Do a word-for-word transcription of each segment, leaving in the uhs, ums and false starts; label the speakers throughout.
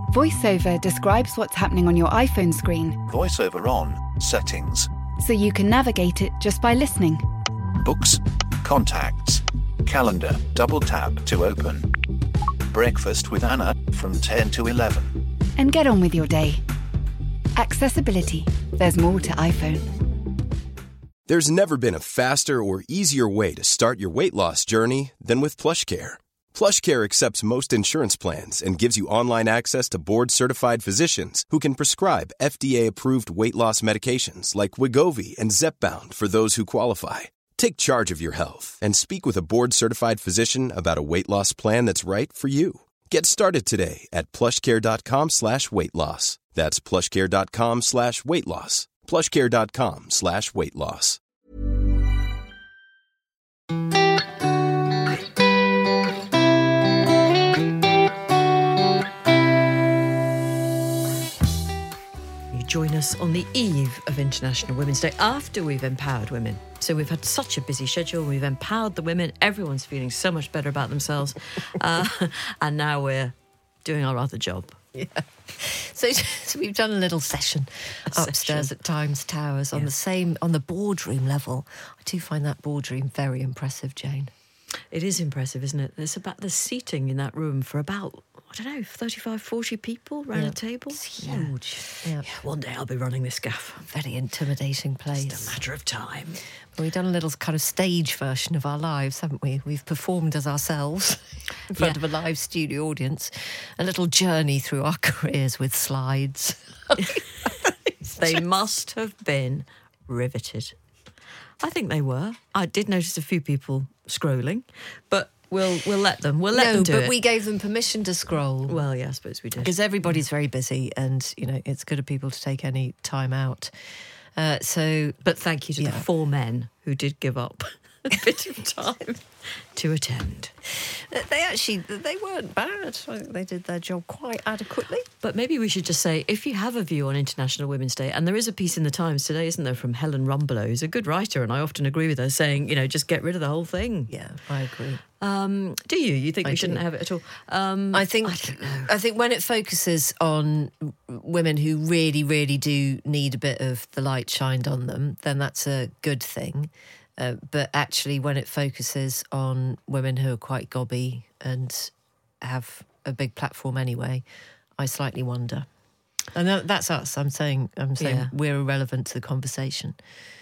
Speaker 1: VoiceOver describes what's happening on your iPhone screen,
Speaker 2: VoiceOver on, settings,
Speaker 1: so you can navigate it just by listening.
Speaker 2: books, contacts, calendar, double tap to open. Breakfast with Anna from ten to eleven.
Speaker 1: And get on with your day. Accessibility. There's more to iPhone.
Speaker 3: There's never been a faster or easier way to start your weight loss journey than with PlushCare. PlushCare accepts most insurance plans and gives you online access to board-certified physicians who can prescribe F D A-approved weight loss medications like Wegovy and Zepbound for those who qualify. Take charge of your health and speak with a board-certified physician about a weight loss plan that's right for you. Get started today at plushcare.com slash weight loss. That's plushcare.com slash weight loss. plushcare.com slash weight loss.
Speaker 4: Join us on the eve of International Women's Day after we've empowered women. So we've had such a busy schedule. We've empowered the women. Everyone's feeling so much better about themselves. Uh, and now we're doing our other job.
Speaker 5: Yeah. So, so we've done a little session
Speaker 4: A
Speaker 5: upstairs
Speaker 4: session.
Speaker 5: at Times Towers on
Speaker 4: Yeah.
Speaker 5: the same, on the boardroom level. I do find that boardroom very impressive, Jane.
Speaker 4: It is impressive, isn't it? There's about the seating in that room for about, I don't know, thirty-five, forty people around
Speaker 5: Yeah.
Speaker 4: a table.
Speaker 5: It's huge. Yeah.
Speaker 4: Yeah, one day I'll be running this gaff.
Speaker 5: Very intimidating place.
Speaker 4: Just a matter of time.
Speaker 5: We've done a little kind of stage version of our lives, haven't we? We've performed as ourselves in front
Speaker 4: Yeah.
Speaker 5: of a live studio audience. A little journey through our careers with slides.
Speaker 4: They must have been riveted. I think they were. I did notice a few people scrolling, but we'll we'll let them. We'll let
Speaker 5: no,
Speaker 4: them do
Speaker 5: but
Speaker 4: it.
Speaker 5: we gave them permission to scroll.
Speaker 4: Well, yeah, I suppose we did.
Speaker 5: Because everybody's very busy and, you know, it's good of people to take any time out. Uh, so,
Speaker 4: But thank you to
Speaker 5: Yeah.
Speaker 4: the four men who did give up a bit of time to attend.
Speaker 5: they actually, they weren't bad. I think they did their job quite adequately.
Speaker 4: But maybe we should just say, if you have a view on International Women's Day, and there is a piece in the Times today, isn't there, from Helen Rumbelow, who's a good writer, and I often agree with her, saying, you know, just get rid of the whole thing.
Speaker 5: Yeah, I agree.
Speaker 4: Um, do you? You think
Speaker 5: I
Speaker 4: we shouldn't
Speaker 5: do.
Speaker 4: have it at all? Um,
Speaker 5: I think
Speaker 4: I don't know.
Speaker 5: I think when it focuses on women who really, really do need a bit of the light shined on them, then that's a good thing. Uh, but actually, when it focuses on women who are quite gobby and have a big platform anyway, I slightly wonder. And that, that's us. I'm saying, I'm saying
Speaker 4: Yeah.
Speaker 5: we're irrelevant to the conversation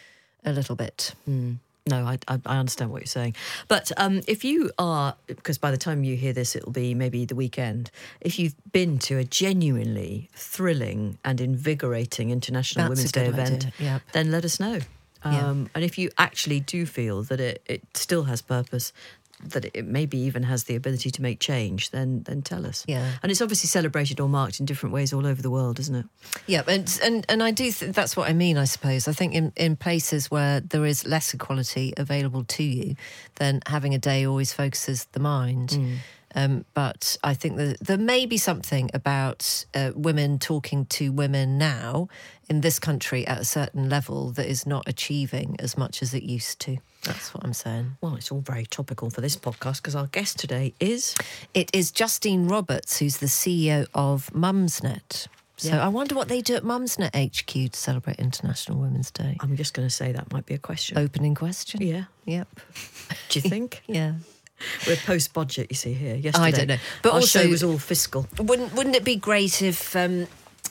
Speaker 5: a little bit.
Speaker 4: Mm. No, I, I I understand what you're saying. But um, if you are, because by the time you hear this, it'll be maybe the weekend, if you've been to a genuinely thrilling and invigorating International
Speaker 5: That's a
Speaker 4: Women's Day
Speaker 5: good
Speaker 4: event,
Speaker 5: idea, yep.
Speaker 4: then let us know.
Speaker 5: Yeah.
Speaker 4: Um, and if you actually do feel that it, it still has purpose, that it maybe even has the ability to make change, then then tell us.
Speaker 5: Yeah.
Speaker 4: And it's obviously celebrated or marked in different ways all over the world, isn't it?
Speaker 5: Yeah, and and, and I do think that's what I mean, I suppose. I think in, in places where there is less equality available to you, then having a day always focuses the mind.
Speaker 4: Mm.
Speaker 5: Um, but I think that there may be something about uh, women talking to women now in this country at a certain level that is not achieving as much as it used to. That's what I'm saying.
Speaker 4: Well, it's all very topical for this podcast because our guest today is...
Speaker 5: It is Justine Roberts, who's the C E O of Mumsnet. So
Speaker 4: Yeah.
Speaker 5: I wonder what they do at Mumsnet H Q to celebrate International Women's Day.
Speaker 4: I'm just going to say that might be a question.
Speaker 5: Opening question?
Speaker 4: Yeah.
Speaker 5: Yep.
Speaker 4: Do you think?
Speaker 5: Yeah.
Speaker 4: We're post-budget, you see, here. Yesterday,
Speaker 5: I don't know. But
Speaker 4: our
Speaker 5: also-
Speaker 4: show was all fiscal.
Speaker 5: Wouldn't Wouldn't it be great if... Um,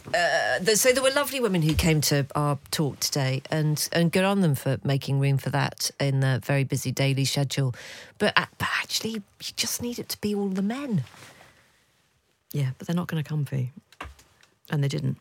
Speaker 5: uh, the, so there were lovely women who came to our talk today, and, and good on them for making room for that in their very busy daily schedule. But, uh, but actually, you just need it to be all the men.
Speaker 4: Yeah, but they're not going to come for you. And they didn't.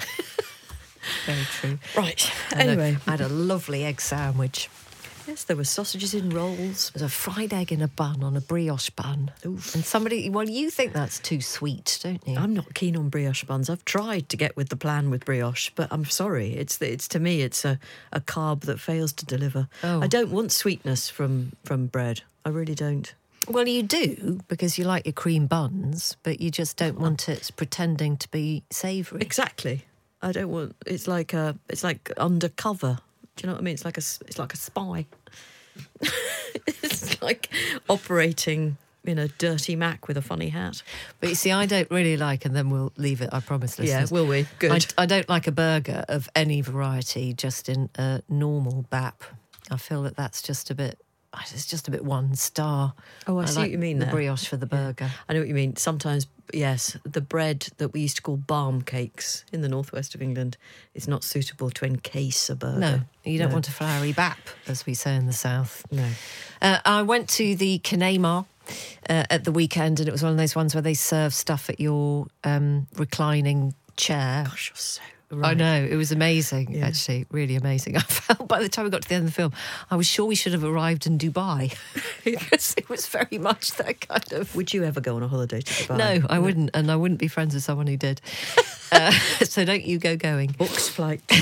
Speaker 5: Very true.
Speaker 4: Right.
Speaker 5: And I-
Speaker 4: Anyway.
Speaker 5: I had a lovely egg sandwich.
Speaker 4: Yes, there were sausages in rolls.
Speaker 5: There's a fried egg in a bun on a brioche bun.
Speaker 4: Oof.
Speaker 5: And somebody, well, you think that's too sweet, don't you?
Speaker 4: I'm not keen on brioche buns. I've tried to get with the plan with brioche, but I'm sorry. It's it's to me, it's a, a carb that fails to deliver.
Speaker 5: Oh.
Speaker 4: I don't want sweetness from, from bread. I really don't.
Speaker 5: Well, you do, because you like your cream buns, but you just don't want it pretending to be savoury.
Speaker 4: Exactly. I don't want. It's like a. It's like undercover. Do you know what I mean? It's like a. It's like a spy. It's like operating in a dirty Mac with a funny hat.
Speaker 5: But you see, I don't really like, and then we'll leave it, I promise, listeners.
Speaker 4: Yeah, will we? Good.
Speaker 5: I, I don't like a burger of any variety just in a normal B A P. I feel that that's just a bit... It's just a bit one star.
Speaker 4: Oh, I, I see
Speaker 5: like
Speaker 4: what you mean
Speaker 5: the
Speaker 4: there.
Speaker 5: brioche for the burger.
Speaker 4: Yeah. I know what you mean. Sometimes, yes, the bread that we used to call balm cakes in the northwest of England is not suitable to encase a burger.
Speaker 5: No, you don't
Speaker 4: no.
Speaker 5: want a flowery B A P, as we say in the south.
Speaker 4: No.
Speaker 5: Uh, I went to the Kinema uh, at the weekend, and it was one of those ones where they serve stuff at your um, reclining chair.
Speaker 4: Gosh, you're so... Right.
Speaker 5: I know, it was amazing,
Speaker 4: yeah.
Speaker 5: actually, really amazing. I felt by the time we got to the end of the film, I was sure we should have arrived in Dubai because it was very much that kind of...
Speaker 4: Would you ever go on a holiday to Dubai?
Speaker 5: No, I no. wouldn't, and I wouldn't be friends with someone who did. uh, so don't you go going.
Speaker 4: Booked flight to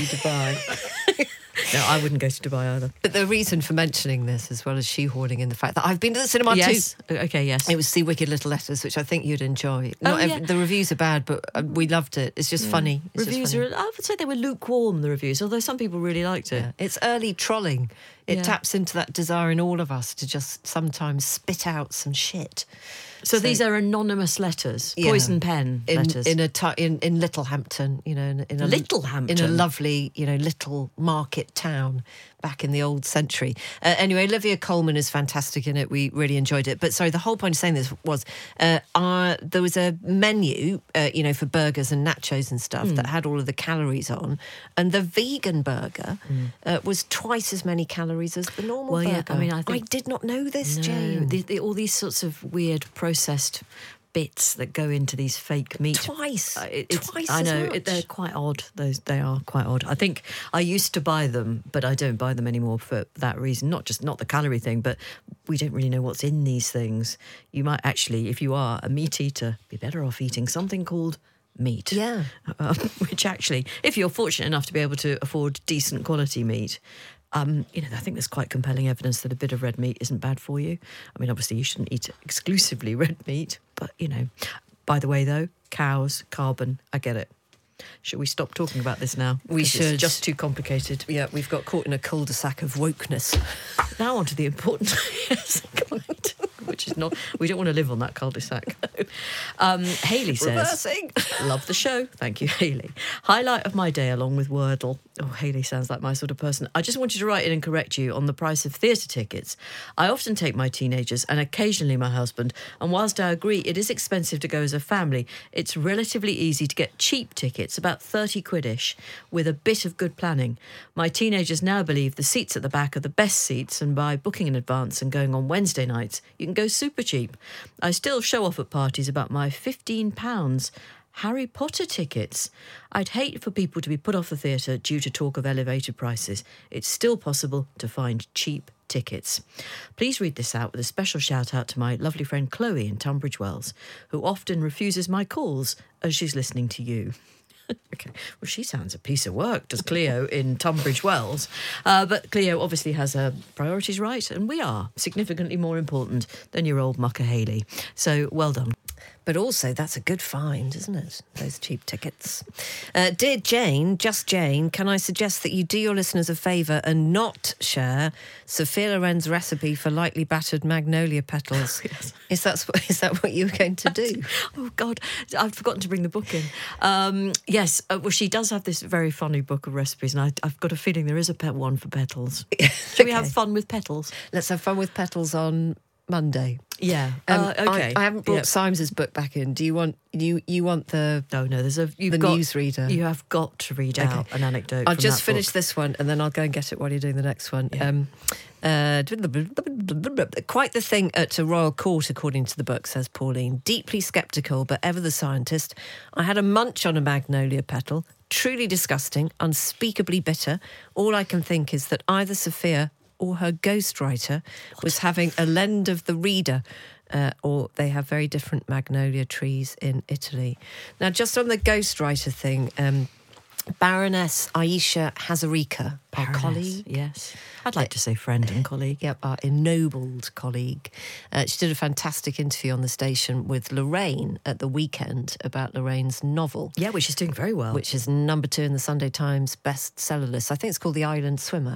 Speaker 4: Dubai. No, I wouldn't go to Dubai either.
Speaker 5: But the reason for mentioning this, as well as shoehorning in the fact that I've been to the cinema
Speaker 4: yes.
Speaker 5: too.
Speaker 4: Okay, yes.
Speaker 5: It was See Wicked Little Letters, which I think you'd enjoy.
Speaker 4: Oh,
Speaker 5: Not
Speaker 4: yeah.
Speaker 5: every, the reviews are bad, but uh, we loved it. It's just yeah. funny. It's
Speaker 4: reviews
Speaker 5: just funny.
Speaker 4: are, I would say they were lukewarm, the reviews, although some people really liked it.
Speaker 5: Yeah. It's early trolling. It
Speaker 4: yeah.
Speaker 5: taps into that desire in all of us to just sometimes spit out some shit.
Speaker 4: So, so these are anonymous letters,
Speaker 5: yeah.
Speaker 4: poison pen
Speaker 5: in,
Speaker 4: letters.
Speaker 5: In a t- in in Littlehampton, you know, in, in a
Speaker 4: Littlehampton,
Speaker 5: in a lovely, you know, little market town back in the old century. Uh, anyway, Olivia Colman is fantastic in it. We really enjoyed it. But sorry, the whole point of saying this was uh, uh, there was a menu, uh, you know, for burgers and nachos and stuff mm. that had all of the calories on, and the vegan burger mm. uh, was twice as many calories as the normal
Speaker 4: well,
Speaker 5: burger.
Speaker 4: Yeah, I mean, I, think,
Speaker 5: I did not know this,
Speaker 4: no,
Speaker 5: Jane.
Speaker 4: The, the, all these sorts of weird processed bits that go into these fake meat
Speaker 5: twice
Speaker 4: uh, it,
Speaker 5: twice
Speaker 4: I know
Speaker 5: as much.
Speaker 4: It, they're quite odd. Those they are quite odd. I think I used to buy them, but I don't buy them anymore for that reason. Not just not the calorie thing, but we don't really know what's in these things. You might actually, if you are a meat eater, be better off eating something called meat.
Speaker 5: Yeah.
Speaker 4: Um, which actually, if you're fortunate enough to be able to afford decent quality meat, Um, you know, I think there's quite compelling evidence that a bit of red meat isn't bad for you. I mean, obviously you shouldn't eat exclusively red meat, but, you know, by the way, though, cows, carbon, I get it. Should we stop talking about this now?
Speaker 5: We should.
Speaker 4: It's just too complicated.
Speaker 5: Yeah, we've got caught in a cul-de-sac of wokeness.
Speaker 4: Now on to the important... yes, which is not... We don't want to live on that cul-de-sac. Um, Hayley says...
Speaker 5: Reversing.
Speaker 4: Love the show. Thank you, Hayley. Highlight of my day along with Wordle. Oh, Hayley sounds like my sort of person. I just wanted to write in and correct you on the price of theatre tickets. I often take my teenagers and occasionally my husband, and whilst I agree it is expensive to go as a family, it's relatively easy to get cheap tickets, about thirty quid-ish, with a bit of good planning. My teenagers now believe the seats at the back are the best seats, and by booking in advance and going on Wednesday nights, you can go super cheap. I still show off at parties about my fifteen pounds Harry Potter tickets. I'd hate for people to be put off the theatre due to talk of elevated prices. It's still possible to find cheap tickets. Please read this out with a special shout out to my lovely friend Chloe in Tunbridge Wells, who often refuses my calls as she's listening to you. Okay, well, she sounds a piece of work, does Cleo in Tunbridge Wells. Uh, but Cleo obviously has her priorities right, and we are significantly more important than your old mucker Hayley. So well done.
Speaker 5: But also, that's a good find, isn't it? Those cheap tickets. Uh, dear Jane, just Jane, can I suggest that you do your listeners a favour and not share Sophia Loren's recipe for lightly battered magnolia petals?
Speaker 4: Yes.
Speaker 5: Is that, is that what you were going to do?
Speaker 4: Oh, God, I've forgotten to bring the book in. Um, yes, uh, well, she does have this very funny book of recipes, and I, I've got a feeling there is a pet one for petals. Shall we
Speaker 5: Okay.
Speaker 4: have fun with petals?
Speaker 5: Let's have fun with petals on Monday.
Speaker 4: Yeah.
Speaker 5: Um,
Speaker 4: uh, okay.
Speaker 5: I, I haven't brought
Speaker 4: Yep.
Speaker 5: Symes's book back in. Do you want you you want the
Speaker 4: No, no, there's a... You've
Speaker 5: the
Speaker 4: got,
Speaker 5: newsreader?
Speaker 4: You have got to read
Speaker 5: Okay.
Speaker 4: out an anecdote
Speaker 5: I'll
Speaker 4: from
Speaker 5: just
Speaker 4: that
Speaker 5: finish
Speaker 4: book.
Speaker 5: this one and then I'll go and get it while you're doing the next one.
Speaker 4: Yeah.
Speaker 5: Um, uh, quite the thing at a royal court, according to the book, says Pauline. Deeply sceptical, but ever the scientist. I had a munch on a magnolia petal. Truly disgusting, unspeakably bitter. All I can think is that either Sophia or her ghostwriter was having a lend of the reader. Uh, or they have very different magnolia trees in Italy. Now, just on the ghostwriter thing, um, Baroness Aisha Hazarika, our
Speaker 4: Baroness,
Speaker 5: colleague.
Speaker 4: yes. I'd like to say friend and colleague.
Speaker 5: Yep, our ennobled colleague. Uh, she did a fantastic interview on the station with Lorraine at the weekend about Lorraine's novel.
Speaker 4: Yeah, which is doing very well.
Speaker 5: Which is number two in the Sunday Times bestseller list. I think it's called The Island Swimmer.
Speaker 4: Yeah.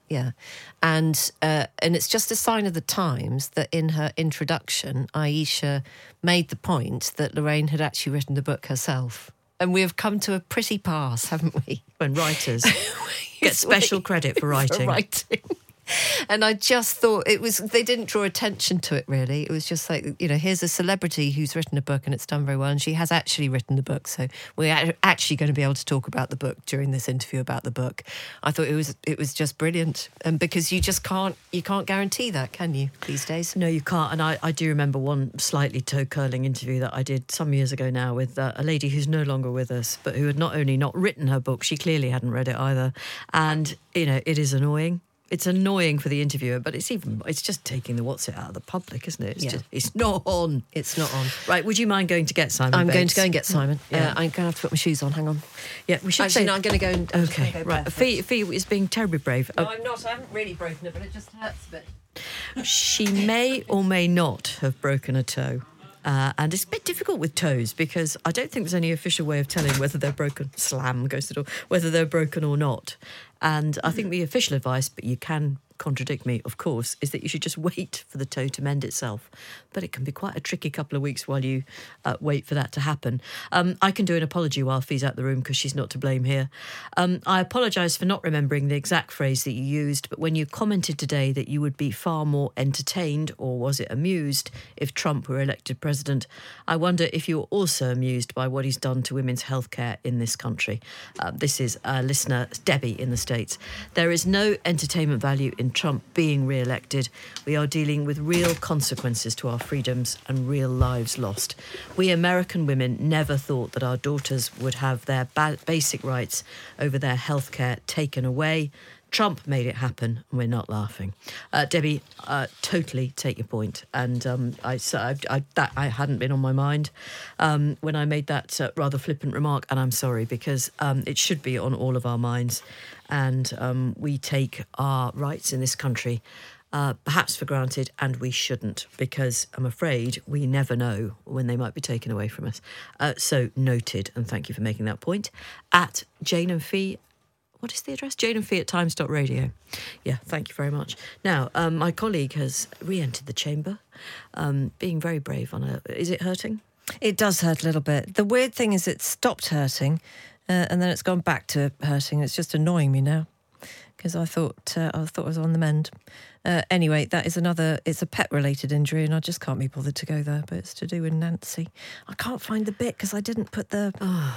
Speaker 5: Yeah. And uh, and it's just a sign of the times that in her introduction, Aisha made the point that Lorraine had actually written the book herself. And we have come to a pretty pass, haven't we?
Speaker 4: When writers get special credit for writing.
Speaker 5: For writing. And I just thought it was, they didn't draw attention to it really. It was just like, you know, here's a celebrity who's written a book and it's done very well, and she has actually written the book. So we're actually going to be able to talk about the book during this interview about the book. I thought it was it was just brilliant. And because you just can't, you can't guarantee that, can you, these days?
Speaker 4: No, you can't. And I, I do remember one slightly toe-curling interview that I did some years ago now with uh, a lady who's no longer with us, but who had not only not written her book, she clearly hadn't read it either. And, you know, it is annoying. It's annoying for the interviewer, but it's even it's just taking the what's it out of the public, isn't it? It's
Speaker 5: Yeah.
Speaker 4: just it's not on.
Speaker 5: It's not on.
Speaker 4: Right, would you mind going to get Simon
Speaker 5: I'm
Speaker 4: Bates?
Speaker 5: going to go and get Simon.
Speaker 4: Yeah.
Speaker 5: Uh, I'm going to have to put my shoes on. Hang on.
Speaker 4: Yeah, we should
Speaker 5: Actually,
Speaker 4: say...
Speaker 5: no, I'm going to go and... I'm just
Speaker 4: Okay,
Speaker 5: gonna go
Speaker 4: right.
Speaker 5: barefoot.
Speaker 4: Fee, Fee is being terribly brave.
Speaker 5: No,
Speaker 4: Uh,
Speaker 5: I'm not. I haven't really broken it, but it just hurts a bit.
Speaker 4: She may or may not have broken a toe. Uh, and it's a bit difficult with toes because I don't think there's any official way of telling whether they're broken. Slam goes to the door. Whether they're broken or not. And I think the official advice, but you can contradict me, of course, is that you should just wait for the toe to mend itself. But it can be quite a tricky couple of weeks while you uh, wait for that to happen. Um, I can do an apology while Fee's out the room because she's not to blame here. Um, I apologise for not remembering the exact phrase that you used, but when you commented today that you would be far more entertained, or was it amused, if Trump were elected president, I wonder if you're also amused by what he's done to women's healthcare in this country. Uh, this is a listener, Debbie, in the States. There is no entertainment value in Trump being re-elected. We are dealing with real consequences to our freedoms and real lives lost. We American women never thought that our daughters would have their ba- basic rights over their healthcare taken away. Trump made it happen, and we're not laughing. Uh, Debbie, uh, totally take your point. And um, I, so I, I, that I hadn't been on my mind um, when I made that uh, rather flippant remark, and I'm sorry, because um, it should be on all of our minds. And um, we take our rights in this country uh, perhaps for granted, and we shouldn't, because I'm afraid we never know when they might be taken away from us. Uh, so noted, and thank you for making that point. At Jane and Fee, what is the address? Jane and Fee at times dot radio. Yeah, thank you very much. Now, um, my colleague has re-entered the chamber, um, being very brave on a... Is it hurting?
Speaker 5: It does hurt a little bit. The weird thing is it stopped hurting uh, and then it's gone back to hurting. It's just annoying me now because I thought uh, I thought I was on the mend. Uh, anyway, that is another... It's a pet-related injury and I just can't be bothered to go there, but it's to do with Nancy. I can't find the bit because I didn't put the... Oh,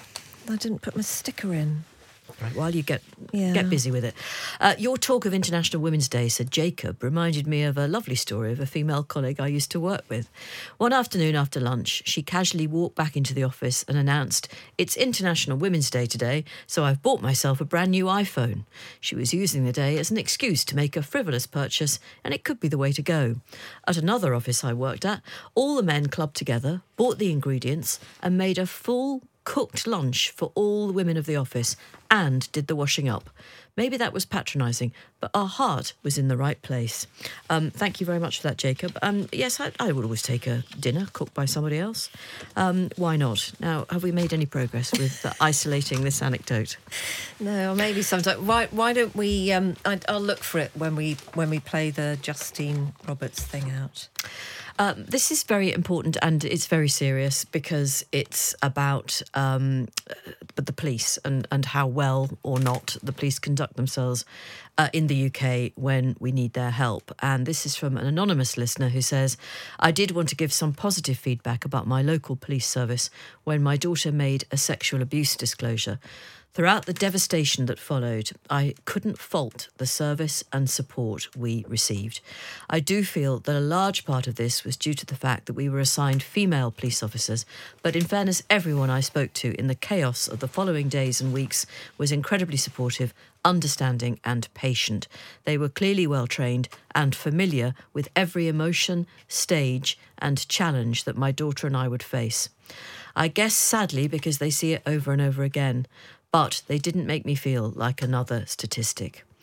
Speaker 5: I didn't put my sticker in.
Speaker 4: Right, while you get
Speaker 5: Yeah.
Speaker 4: get busy with it. Uh, your talk of International Women's Day, said Jacob, reminded me of a lovely story of a female colleague I used to work with. One afternoon after lunch, she casually walked back into the office and announced, "It's International Women's Day today, so I've bought myself a brand new iPhone." She was using the day as an excuse to make a frivolous purchase, and it could be the way to go. At another office I worked at, all the men clubbed together, bought the ingredients, and made a full cooked lunch for all the women of the office and did the washing up. Maybe that was patronising, but our heart was in the right place. Um, thank you very much for that, Jacob. Um, yes, I, I would always take a dinner cooked by somebody else. Um, why not? Now, have we made any progress with uh, isolating this anecdote?
Speaker 5: No, or maybe sometime. Why? Why don't we? Um, I, I'll look for it when we when we play the Justine Roberts thing out.
Speaker 4: Um, this is very important and it's very serious because it's about um, the police and, and how well or not the police conduct themselves uh, in the U K when we need their help. And this is from an anonymous listener who says, "I did want to give some positive feedback about my local police service when my daughter made a sexual abuse disclosure. Throughout the devastation that followed, I couldn't fault the service and support we received. I do feel that a large part of this was due to the fact that we were assigned female police officers, but in fairness, everyone I spoke to in the chaos of the following days and weeks was incredibly supportive, understanding and patient. They were clearly well trained and familiar with every emotion, stage and challenge that my daughter and I would face. I guess sadly because they see it over and over again, but they didn't make me feel like another statistic.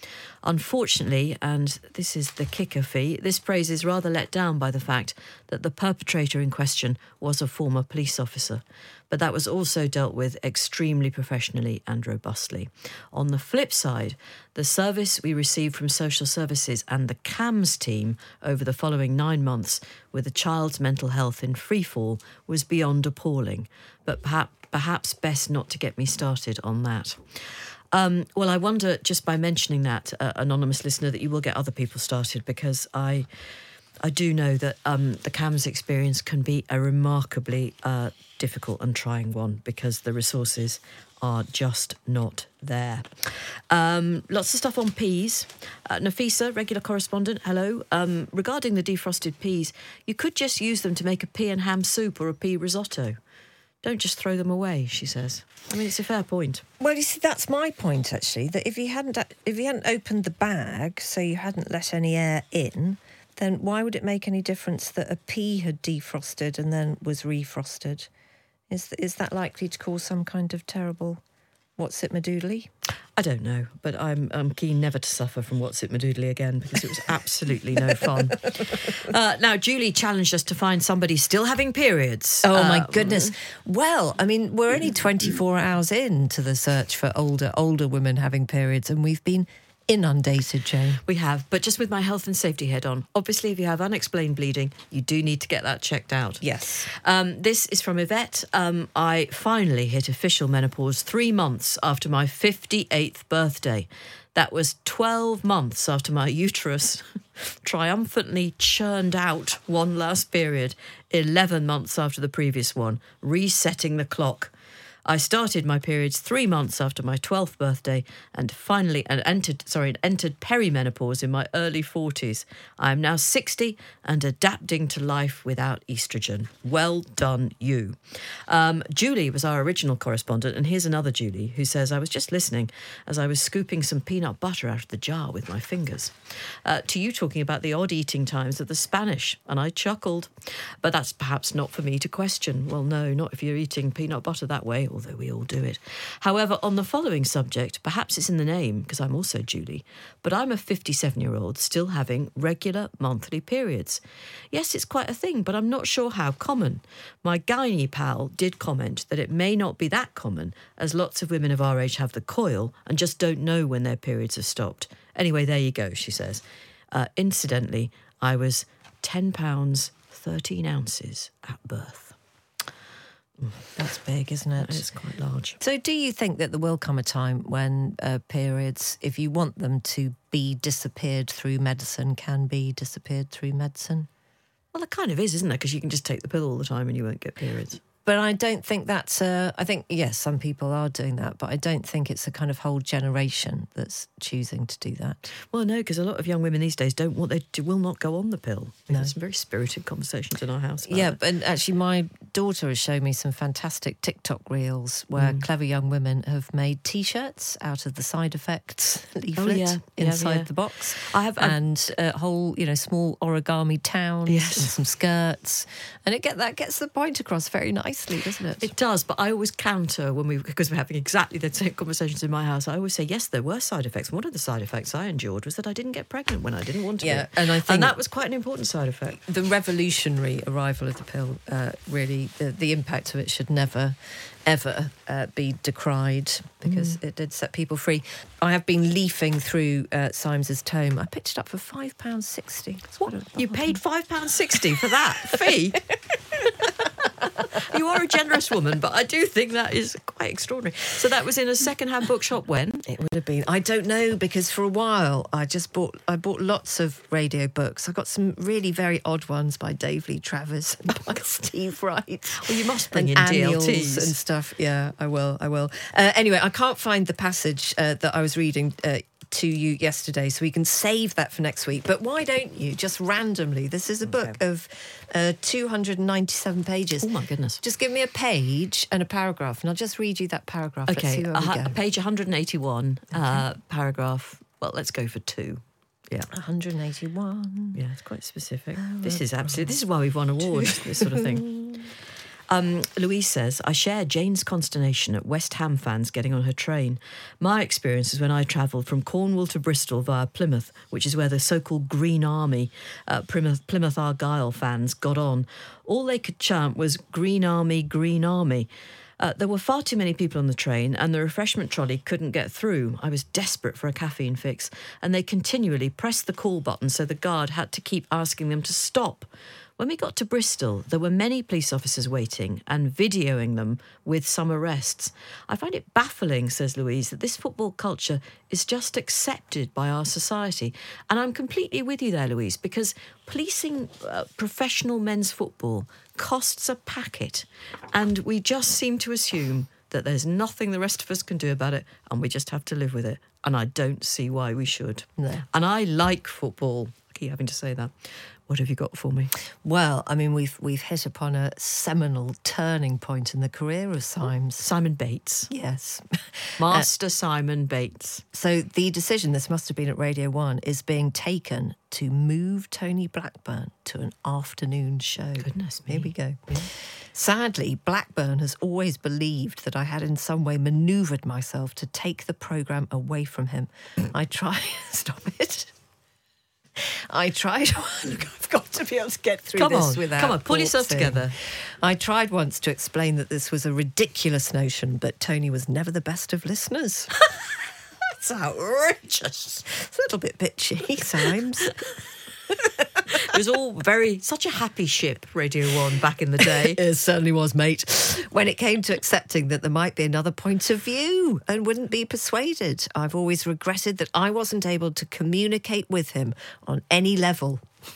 Speaker 4: Unfortunately, and this is the kicker fee, this praise is rather let down by the fact that the perpetrator in question was a former police officer. But that was also dealt with extremely professionally and robustly. On the flip side, the service we received from social services and the C A M S team over the following nine months with a child's mental health in freefall was beyond appalling. But perhaps, perhaps best not to get me started on that. Um, well, I wonder, just by mentioning that, uh, anonymous listener, that you will get other people started, because I I do know that um, the C A M S experience can be a remarkably uh, difficult and trying one, because the resources are just not there. Um, lots of stuff on peas. Uh, Nafisa, regular correspondent, hello. Um, regarding the defrosted peas, you could just use them to make a pea and ham soup or a pea risotto. Don't just throw them away, she says. I mean, it's a fair point.
Speaker 5: Well, you see, that's my point, actually, that if you hadn't if you hadn't opened the bag, so you hadn't let any air in, then why would it make any difference that a pea had defrosted and then was refrosted? Is, th- is that likely to cause some kind of terrible what's-it-madoodly?
Speaker 4: I don't know, but I'm I'm keen never to suffer from What's It Madoodly again, because it was absolutely no fun. Uh, now, Julie challenged us to find somebody still having periods.
Speaker 5: Oh,
Speaker 4: uh,
Speaker 5: my goodness. Well, I mean, we're only twenty-four hours into the search for older, older women having periods, and we've been inundated, Jane.
Speaker 4: We have, but just with my health and safety head on. Obviously, if you have unexplained bleeding, you do need to get that checked out.
Speaker 5: Yes.
Speaker 4: Um, this is from Yvette. Um, I finally hit official menopause three months after my fifty-eighth birthday. That was twelve months after my uterus triumphantly churned out one last period, eleven months after the previous one, resetting the clock. I started my periods three months after my twelfth birthday and finally and entered sorry entered perimenopause in my early forties. I am now sixty and adapting to life without estrogen. Well done, you. Um, Julie was our original correspondent, and here's another Julie who says, I was just listening as I was scooping some peanut butter out of the jar with my fingers uh, to you talking about the odd eating times of the Spanish, and I chuckled. But that's perhaps not for me to question. Well, no, not if you're eating peanut butter that way, although we all do it. However, on the following subject, perhaps it's in the name, because I'm also Julie, but I'm a fifty-seven-year-old still having regular monthly periods. Yes, it's quite a thing, but I'm not sure how common. My gynae pal did comment that it may not be that common, as lots of women of our age have the coil and just don't know when their periods have stopped. Anyway, there you go, she says. Uh, incidentally, I was ten pounds, thirteen ounces at birth.
Speaker 5: That's big, isn't it?
Speaker 4: It's quite large.
Speaker 5: So do you think that there will come a time when uh, periods, if you want them to be disappeared through medicine, can be disappeared through medicine?
Speaker 4: Well, it kind of is, isn't it? Because you can just take the pill all the time and you won't get periods.
Speaker 5: But I don't think that's a... I think, yes, some people are doing that, but I don't think it's a kind of whole generation that's choosing to do that.
Speaker 4: Well, no, because a lot of young women these days don't want... They will not go on the pill. We've
Speaker 5: No.
Speaker 4: had some very spirited conversations in our house about
Speaker 5: Yeah,
Speaker 4: it.
Speaker 5: and actually my daughter has shown me some fantastic TikTok reels where
Speaker 4: Mm.
Speaker 5: clever young women have made T-shirts out of the side effects leaflet
Speaker 4: yeah. Yeah,
Speaker 5: inside
Speaker 4: yeah.
Speaker 5: the box.
Speaker 4: I have... I've-
Speaker 5: and a whole, you know, small origami towns
Speaker 4: Yes.
Speaker 5: and some skirts. And it get that gets the point across very nicely, doesn't it?
Speaker 4: It does, but I always counter when we, because we're having exactly the same conversations in my house, I always say, yes, there were side effects. One of the side effects I endured was that I didn't get pregnant when I didn't want to.
Speaker 5: Yeah,
Speaker 4: be.
Speaker 5: and I think-
Speaker 4: And that was quite an important side effect.
Speaker 5: The revolutionary arrival of the pill, uh, really, the, the impact of it should never, ever uh, be decried, because
Speaker 4: Mm.
Speaker 5: it did set people free. I have been leafing through uh, Symes's tome. I picked it up for five pounds sixty.
Speaker 4: What? You paid five pounds sixty for that fee? You are a generous woman, but I do think that is quite extraordinary. So that was in a second-hand bookshop when?
Speaker 5: It would have been. I don't know, because for a while I just bought. I bought lots of radio books. I got some really very odd ones by Dave Lee Travis and by Steve Wright.
Speaker 4: Well, you must bring
Speaker 5: and
Speaker 4: in D L
Speaker 5: annuals
Speaker 4: Ts.
Speaker 5: and stuff. Yeah, I will. I will. Uh, anyway, I can't find the passage uh, that I was reading Uh, to you yesterday, so we can save that for next week. But why don't you just randomly? This is a book
Speaker 4: Okay.
Speaker 5: of uh, two hundred ninety-seven pages.
Speaker 4: Oh, my goodness.
Speaker 5: Just give me a page and a paragraph, and I'll just read you that paragraph. Let's
Speaker 4: Okay,
Speaker 5: see where
Speaker 4: a
Speaker 5: we
Speaker 4: hu-
Speaker 5: go.
Speaker 4: page one hundred eighty-one, uh, paragraph, well, let's go for two. Yeah.
Speaker 5: one hundred eighty-one.
Speaker 4: Yeah, it's quite specific. This is absolutely, this is why we've won awards, this sort of thing. Um, Louise says, I share Jane's consternation at West Ham fans getting on her train. My experience is when I travelled from Cornwall to Bristol via Plymouth, which is where the so-called Green Army, uh, Plymouth, Plymouth Argyle fans got on. All they could chant was Green Army, Green Army. Uh, there were far too many people on the train and the refreshment trolley couldn't get through. I was desperate for a caffeine fix and they continually pressed the call button, so the guard had to keep asking them to stop. When we got to Bristol, there were many police officers waiting and videoing them with some arrests. I find it baffling, says Louise, that this football culture is just accepted by our society. And I'm completely with you there, Louise, because policing uh, professional men's football costs a packet. And we just seem to assume that there's nothing the rest of us can do about it and we just have to live with it. And I don't see why we should.
Speaker 5: No.
Speaker 4: And I like football. I keep having to say that. What have you got for me?
Speaker 5: Well, I mean, we've we've hit upon a seminal turning point in the career of Symes.
Speaker 4: Simon Bates.
Speaker 5: Yes.
Speaker 4: Master uh, Simon Bates.
Speaker 5: So the decision, this must have been at Radio one, is being taken to move Tony Blackburn to an afternoon show.
Speaker 4: Goodness me.
Speaker 5: Here we go.
Speaker 4: Yeah.
Speaker 5: Sadly, Blackburn has always believed that I had in some way manoeuvred myself to take the programme away from him. I try... Stop it. I tried... Look, I've got to be able to get through
Speaker 4: come
Speaker 5: this
Speaker 4: on,
Speaker 5: without...
Speaker 4: Come on, pull yourself
Speaker 5: pausing.
Speaker 4: together.
Speaker 5: I tried once to explain that this was a ridiculous notion, but Tony was never the best of listeners.
Speaker 4: That's outrageous.
Speaker 5: It's a little bit bitchy, Symes.
Speaker 4: It was all very, such a happy ship, Radio one, back in the day.
Speaker 5: It certainly was, mate. When it came to accepting that there might be another point of view and wouldn't be persuaded, I've always regretted that I wasn't able to communicate with him on any level.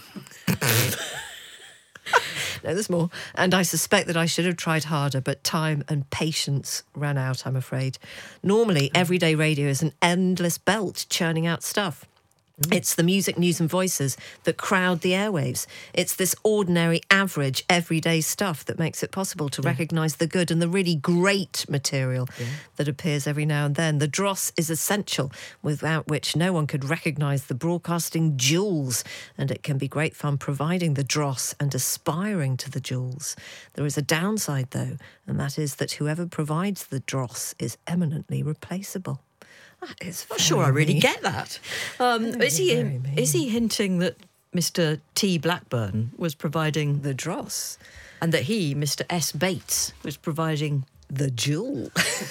Speaker 5: No, there's more. And I suspect that I should have tried harder, but time and patience ran out, I'm afraid. Normally, everyday radio is an endless belt churning out stuff. It's the music, news and voices that crowd the airwaves. It's this ordinary, average, everyday stuff that makes it possible to yeah. recognise the good and the really great material yeah. that appears every now and then. The dross is essential, without which no one could recognise the broadcasting jewels, and it can be great fun providing the dross and aspiring to the jewels. There is a downside, though, and that is that whoever provides the dross is eminently replaceable.
Speaker 4: I'm not sure I really get that. Um, is he
Speaker 5: mean.
Speaker 4: is he hinting that Mister T. Blackburn was providing
Speaker 5: the dross
Speaker 4: and that he, Mister S. Bates, was providing
Speaker 5: the jewel?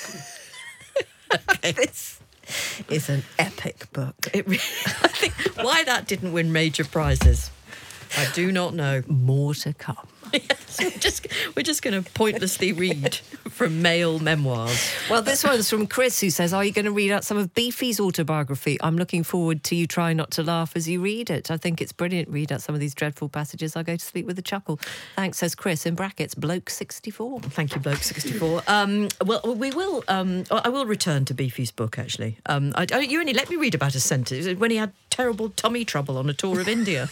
Speaker 4: Okay.
Speaker 5: This is an epic book.
Speaker 4: It really, I think why that didn't win major prizes, I do not know.
Speaker 5: More to come.
Speaker 4: Yes, we're just, we're just going to pointlessly read from male memoirs.
Speaker 5: Well, this one's from Chris, who says, are you going to read out some of Beefy's autobiography? I'm looking forward to you trying not to laugh as you read it. I think it's brilliant. Read out some of these dreadful passages. I go to sleep with a chuckle. Thanks, says Chris, in brackets, bloke sixty-four.
Speaker 4: Thank you, bloke sixty-four. Um, well, we will... Um, I will return to Beefy's book, actually. Um, I, I, you only let me read about a sentence when he had terrible tummy trouble on a tour of India.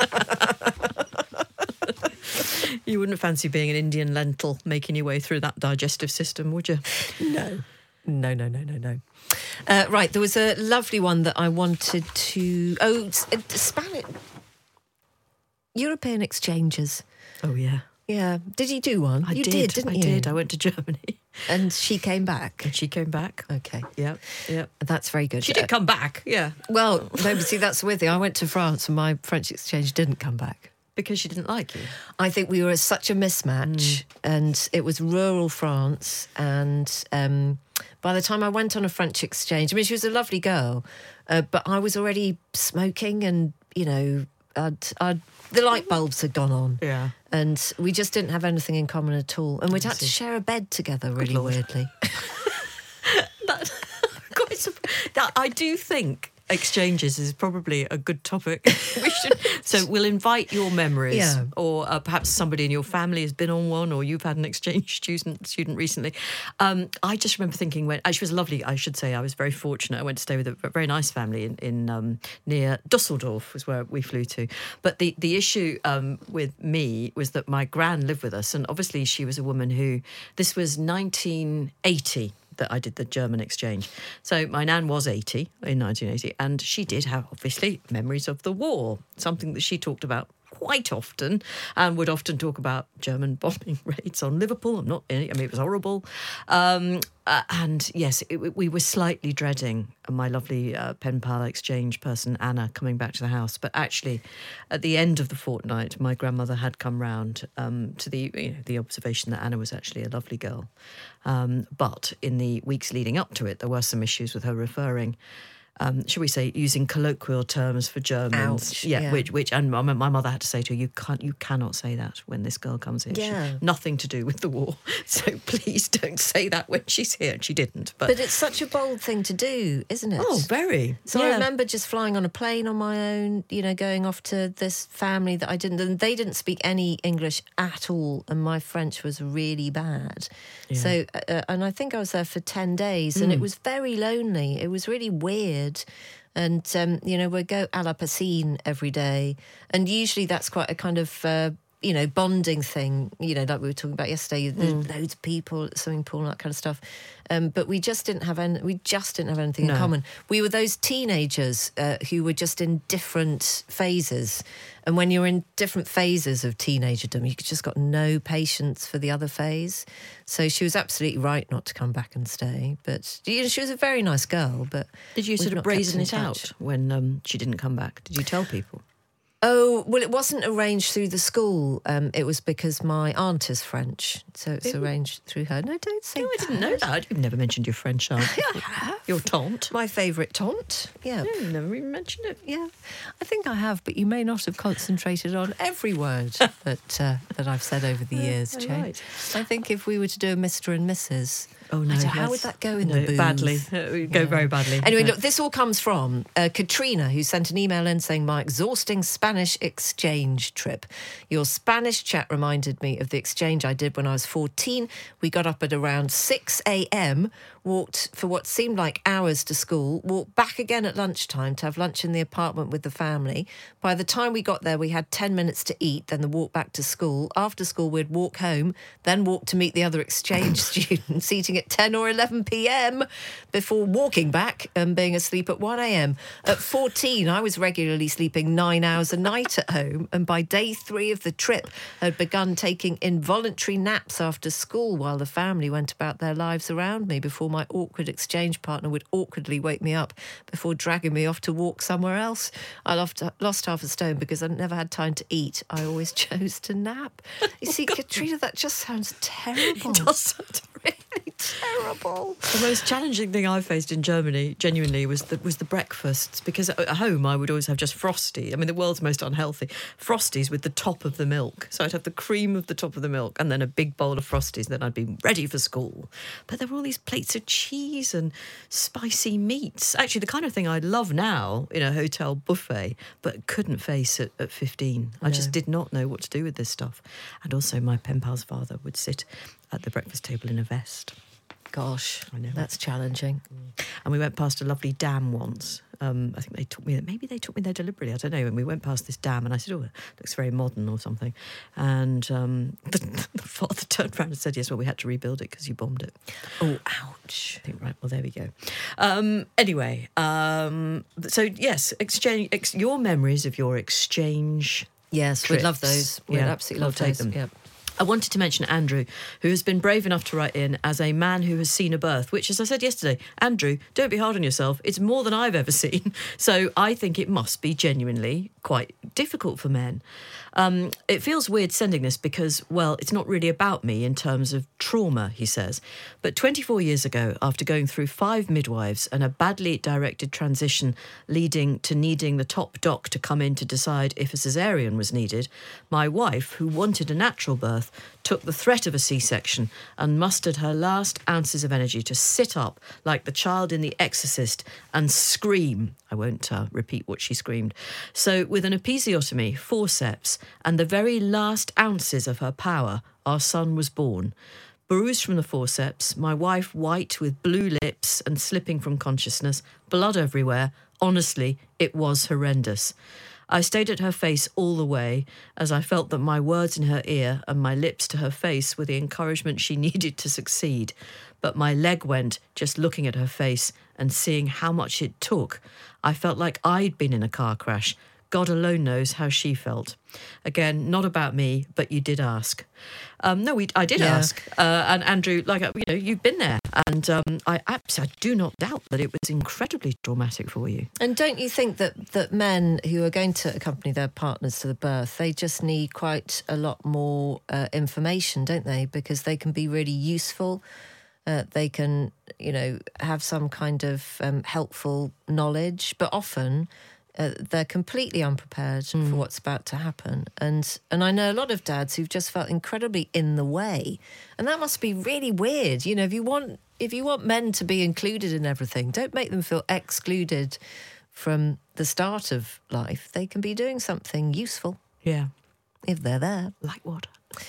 Speaker 4: You wouldn't fancy being an Indian lentil making your way through that digestive system, would you?
Speaker 5: No. No, no, no, no, no. Uh, right, there was a lovely one that I wanted to... Oh, Spanish... European exchanges.
Speaker 4: Oh, yeah.
Speaker 5: Yeah. Did you do one?
Speaker 4: I
Speaker 5: you
Speaker 4: did,
Speaker 5: did, didn't
Speaker 4: I
Speaker 5: you?
Speaker 4: I did. I went to Germany.
Speaker 5: And she came back?
Speaker 4: And she came back.
Speaker 5: Okay.
Speaker 4: Yeah, yeah.
Speaker 5: That's very good.
Speaker 4: She did come back, yeah.
Speaker 5: Well, no, but see, that's the weird thing. I went to France and my French exchange didn't come back.
Speaker 4: Because she didn't like you?
Speaker 5: I think we were such a mismatch, mm. and it was rural France, and um, by the time I went on a French exchange, I mean, she was a lovely girl, uh, but I was already smoking and, you know, I'd, I'd, the light bulbs had gone on.
Speaker 4: Yeah.
Speaker 5: And we just didn't have anything in common at all. And we'd had to share a bed together really weirdly.
Speaker 4: that, quite surprised. That, I do think... exchanges is probably a good topic. We should, so we'll invite your memories,
Speaker 5: yeah.
Speaker 4: or uh, perhaps somebody in your family has been on one, or you've had an exchange student student recently. Um, I just remember thinking when she was lovely. I should say I was very fortunate. I went to stay with a very nice family in, in um, near Dusseldorf, was where we flew to. But the the issue um, with me was that my gran lived with us, and obviously she was a woman who. This was nineteen eighty. That I did the German exchange. So my nan was eighty in nineteen eighty, and she did have, obviously, memories of the war, something that she talked about quite often and would often talk about German bombing raids on Liverpool. I'm not, I mean, it was horrible. Um, uh, and yes, it, we were slightly dreading my lovely uh, pen pal exchange person, Anna, coming back to the house. But actually, at the end of the fortnight, my grandmother had come round um, to the, you know, the observation that Anna was actually a lovely girl. Um, but in the weeks leading up to it, there were some issues with her referring, Um, should we say, using colloquial terms for Germans?
Speaker 5: Ouch,
Speaker 4: yeah,
Speaker 5: yeah.
Speaker 4: which, which, and my, my mother had to say to her, "You can't, you cannot say that when this girl comes here.
Speaker 5: Yeah.
Speaker 4: She, nothing to do with the war. So please don't say that when she's here." And she didn't. But,
Speaker 5: But it's such a bold thing to do, isn't it?
Speaker 4: oh, very.
Speaker 5: So
Speaker 4: yeah.
Speaker 5: I remember just flying on a plane on my own, you know, going off to this family that I didn't, and they didn't speak any English at all, and my French was really bad.
Speaker 4: Yeah.
Speaker 5: So, uh, and I think I was there for ten days, and
Speaker 4: Mm.
Speaker 5: it was very lonely. It was really weird. And, um, you know, we'd go à la piscine every day. And usually that's quite a kind of, uh, you know, bonding thing, you know, like we were talking about yesterday, there's
Speaker 4: Mm.
Speaker 5: loads of people at the swimming pool and that kind of stuff. Um, but we just didn't have any, we just didn't have anything
Speaker 4: No.
Speaker 5: in common. We were those teenagers uh, who were just in different phases. And when you're in different phases of teenagerdom, you just got no patience for the other phase. So she was absolutely right not to come back and stay. But, you know, she was a very nice girl, but
Speaker 4: Did you
Speaker 5: we've
Speaker 4: sort of
Speaker 5: not kept
Speaker 4: brazen
Speaker 5: in
Speaker 4: it
Speaker 5: touch.
Speaker 4: out when um, she didn't come back? Did you tell people?
Speaker 5: Oh, well, it wasn't arranged through the school. Um, it was because my aunt is French, so it's
Speaker 4: Ooh.
Speaker 5: arranged through her. No, don't say
Speaker 4: No, I didn't know that. You've never mentioned your French aunt.
Speaker 5: I have.
Speaker 4: Your taunt.
Speaker 5: My favourite taunt. Yeah.
Speaker 4: No, you've never even mentioned it.
Speaker 5: Yeah, I think I have, but you may not have concentrated on every word that uh, that I've said over the years,
Speaker 4: oh,
Speaker 5: Jane.
Speaker 4: right.
Speaker 5: I think if we were to do a Mister and Missus
Speaker 4: Oh, no.
Speaker 5: I don't- how
Speaker 4: let's-
Speaker 5: would that go in
Speaker 4: no,
Speaker 5: the booth?
Speaker 4: badly. It would go
Speaker 5: Yeah.
Speaker 4: very badly.
Speaker 5: Anyway,
Speaker 4: Yeah.
Speaker 5: look, this all comes from uh, Katrina, who sent an email in saying, "My exhausting Spanish exchange trip. Your Spanish chat reminded me of the exchange I did when I was fourteen. We got up at around six a.m, walked for what seemed like hours to school, walked back again at lunchtime to have lunch in the apartment with the family. By the time we got there, we had ten minutes to eat, then the walk back to school. After school, we'd walk home, then walk to meet the other exchange students, eating at ten or eleven p.m, before walking back and being asleep at one a.m. At fourteen, I was regularly sleeping nine hours a night at home, and by day three of the trip, had begun taking involuntary naps after school while the family went about their lives around me before my awkward exchange partner would awkwardly wake me up before dragging me off to walk somewhere else. I lost, lost half a stone because I never had time to eat. I always chose to nap." You see, Katrina, that just sounds terrible.
Speaker 4: It does sound
Speaker 5: really terrible.
Speaker 4: The most challenging thing I faced in Germany, genuinely, was the was the breakfasts, because at home I would always have just Frosty. I mean, the world's most unhealthy Frosties with the top of the milk. So I'd have the cream of the top of the milk and then a big bowl of Frosties, and then I'd be ready for school. But there were all these plates of cheese and spicy meats. Actually, the kind of thing I love now in a hotel buffet, but couldn't face at, at fifteen. I just did not know what to do with this stuff. And also, my pen pal's father would sit at the breakfast table in a vest.
Speaker 5: Gosh,
Speaker 4: I know.
Speaker 5: that's challenging.
Speaker 4: And we went past a lovely dam once. Um, I think they took me, maybe they took me there deliberately, I don't know. And we went past this dam and I said, "Oh, it looks very modern," or something. And um, the, the father turned around and said, "Yes, well, we had to rebuild it because you bombed it."
Speaker 5: Oh, ouch.
Speaker 4: I think, right, well, there we go. Um, anyway, um, so yes, exchange, ex, your memories of your exchange.
Speaker 5: Yes, we'd love
Speaker 4: trips.
Speaker 5: those. We'd
Speaker 4: Yeah,
Speaker 5: absolutely
Speaker 4: we'll
Speaker 5: love
Speaker 4: take
Speaker 5: those.
Speaker 4: them.
Speaker 5: Yep.
Speaker 4: I wanted to mention Andrew, who has been brave enough to write in as a man who has seen a birth, which, as I said yesterday, Andrew, don't be hard on yourself. It's more than I've ever seen. So I think it must be genuinely quite difficult for men. Um, it feels weird sending this because, well, it's not really about me in terms of trauma, he says. But twenty-four years ago, after going through five midwives and a badly directed transition leading to needing the top doc to come in to decide if a caesarean was needed, my wife, who wanted a natural birth, took the threat of a C-section and mustered her last ounces of energy to sit up like the child in The Exorcist and scream. I won't uh, repeat what she screamed. So with an episiotomy, forceps, and the very last ounces of her power, our son was born. Bruised from the forceps, my wife white with blue lips and slipping from consciousness, blood everywhere. Honestly, it was horrendous. I stayed at her face all the way as I felt that my words in her ear and my lips to her face were the encouragement she needed to succeed. But my leg went just looking at her face and seeing how much it took. I felt like I'd been in a car crash, God alone knows how she felt. Again, not about me, but you did ask. Um, no, we, I did
Speaker 5: Yeah.
Speaker 4: ask. Uh, and Andrew, like, you know, you've been there. And um, I, I do not doubt that it was incredibly traumatic for you.
Speaker 5: And don't you think that, that men who are going to accompany their partners to the birth, they just need quite a lot more uh, information, don't they? Because they can be really useful. Uh, they can, you know, have some kind of um, helpful knowledge, but often uh, they're completely unprepared mm. for what's about to happen. And and I know a lot of dads who've just felt incredibly in the way, and that must be really weird. You know, if you want if you want men to be included in everything, don't make them feel excluded from the start of life. They can be doing something useful.
Speaker 4: Yeah,
Speaker 5: if they're there.
Speaker 4: Like what?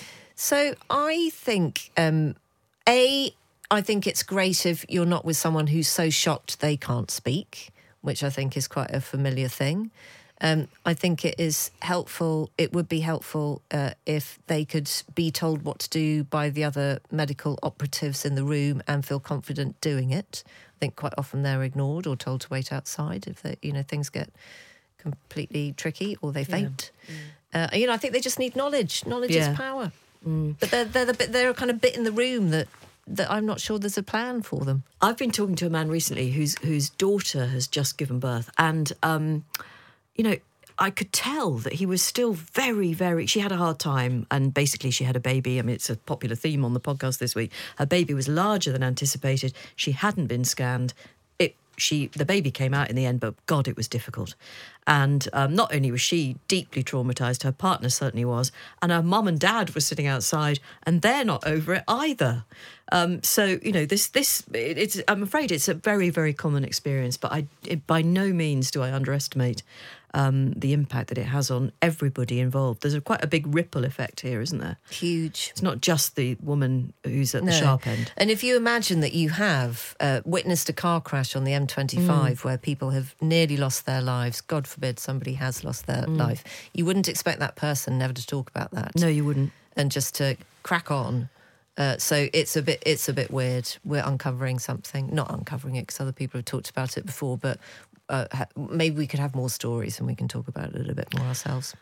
Speaker 5: So I think um, a. I think it's great if you're not with someone who's so shocked they can't speak, which I think is quite a familiar thing. Um, I think it is helpful, it would be helpful uh, if they could be told what to do by the other medical operatives in the room and feel confident doing it. I think quite often they're ignored or told to wait outside if they, you know, things get completely tricky or they faint. Yeah. Mm. Uh, you know, I think they just need knowledge. Knowledge yeah. is power. Mm. But they're, they're, the bit, they're a kind of bit in the room that that I'm not sure there's a plan for them.
Speaker 4: I've been talking to a man recently whose whose daughter has just given birth, and um, you know, I could tell that he was still very, very. She had a hard time, and basically she had a baby. I mean, it's a popular theme on the podcast this week. Her baby was larger than anticipated. She hadn't been scanned. It she the baby came out in the end, but God, it was difficult. And um, not only was she deeply traumatised, her partner certainly was, and her mum and dad were sitting outside, and they're not over it either. Um, so, you know, this, this it, it's, I'm afraid it's a very, very common experience, but I, it, by no means do I underestimate um, the impact that it has on everybody involved. There's a, quite a big ripple effect here, isn't there?
Speaker 5: Huge.
Speaker 4: It's not just the woman who's at
Speaker 5: no.
Speaker 4: the sharp end.
Speaker 5: And if you imagine that you have uh, witnessed a car crash on the M twenty-five mm. where people have nearly lost their lives, God forbid somebody has lost their mm. life, you wouldn't expect that person never to talk about that.
Speaker 4: No, you wouldn't.
Speaker 5: And just to crack on. Uh, so it's a bit it's a bit weird. We're uncovering something, not uncovering it because other people have talked about it before, but uh, ha- maybe we could have more stories and we can talk about it a little bit more ourselves.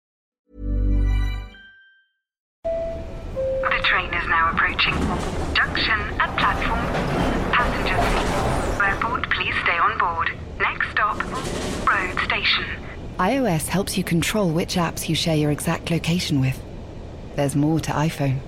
Speaker 6: The train is now approaching junction at platform. Passengers, airport, please stay on board. Next stop, road station.
Speaker 1: iOS helps you control which apps you share your exact location with. There's more to iPhone.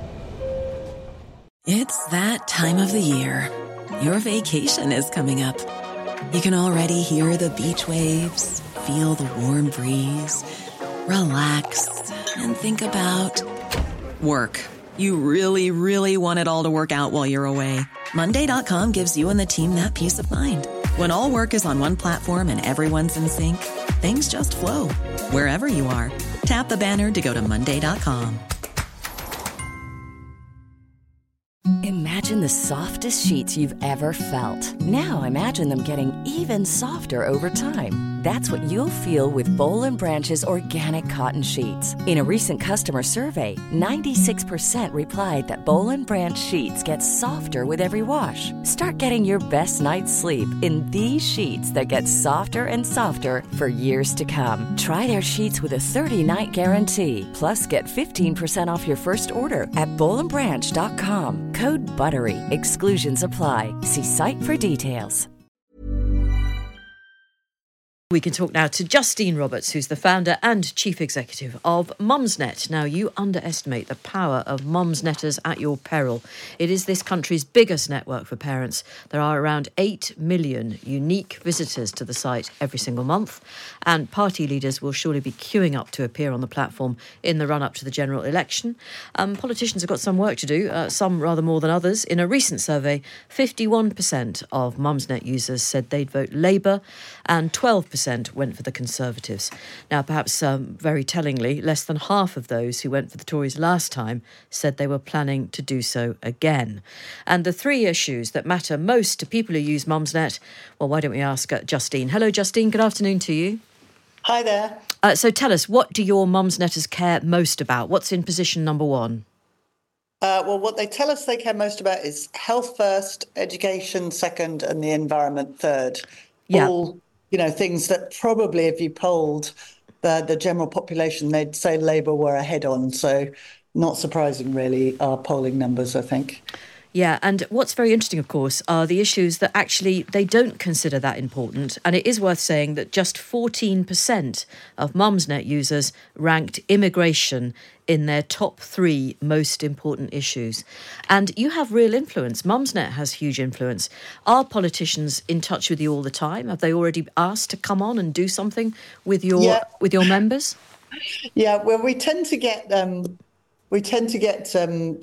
Speaker 7: It's that time of the year. Your vacation is coming up. You can already hear the beach waves, feel the warm breeze, relax, and think about work. You really, really want it all to work out while you're away. Monday dot com gives you and the team that peace of mind. When all work is on one platform and everyone's in sync, things just flow. Wherever you are, tap the banner to go to Monday dot com.
Speaker 8: Imagine the softest sheets you've ever felt. Now imagine them getting even softer over time. That's what you'll feel with Boll and Branch's organic cotton sheets. In a recent customer survey, ninety-six percent replied that Boll and Branch sheets get softer with every wash. Start getting your best night's sleep in these sheets that get softer and softer for years to come. Try their sheets with a thirty-night guarantee. Plus, get fifteen percent off your first order at boll and branch dot com. Code BUTTERY. Exclusions apply. See site for details.
Speaker 4: We can talk now to Justine Roberts, who's the founder and chief executive of Mumsnet. Now, you underestimate the power of Mumsnetters at your peril. It is this country's biggest network for parents. There are around eight million unique visitors to the site every single month, and party leaders will surely be queuing up to appear on the platform in the run-up to the general election. Um, politicians have got some work to do, uh, some rather more than others. In a recent survey, fifty-one percent of Mumsnet users said they'd vote Labour, and twelve percent went for the Conservatives. Now, perhaps um, very tellingly, less than half of those who went for the Tories last time said they were planning to do so again. And the three issues that matter most to people who use Mumsnet, well, why don't we ask uh, Justine? Hello, Justine. Good afternoon to you.
Speaker 9: Hi there.
Speaker 4: Uh, so tell us, what do your Mumsnetters care most about? What's in position number one?
Speaker 9: Uh, well, what they tell us they care most about is health first, education second, and the environment third.
Speaker 4: Yeah.
Speaker 9: All you know, things that probably if you polled the, the general population, they'd say Labour were ahead on. So not surprising, really, our polling numbers, I think.
Speaker 4: Yeah, and what's very interesting, of course, are the issues that actually they don't consider that important. And it is worth saying that just fourteen percent of Mumsnet users ranked immigration in their top three most important issues. And you have real influence. Mumsnet has huge influence. Are politicians in touch with you all the time? Have they already asked to come on and do something with your
Speaker 9: Yeah.
Speaker 4: with your members?
Speaker 9: Yeah, well, we tend to get um, we tend to get um,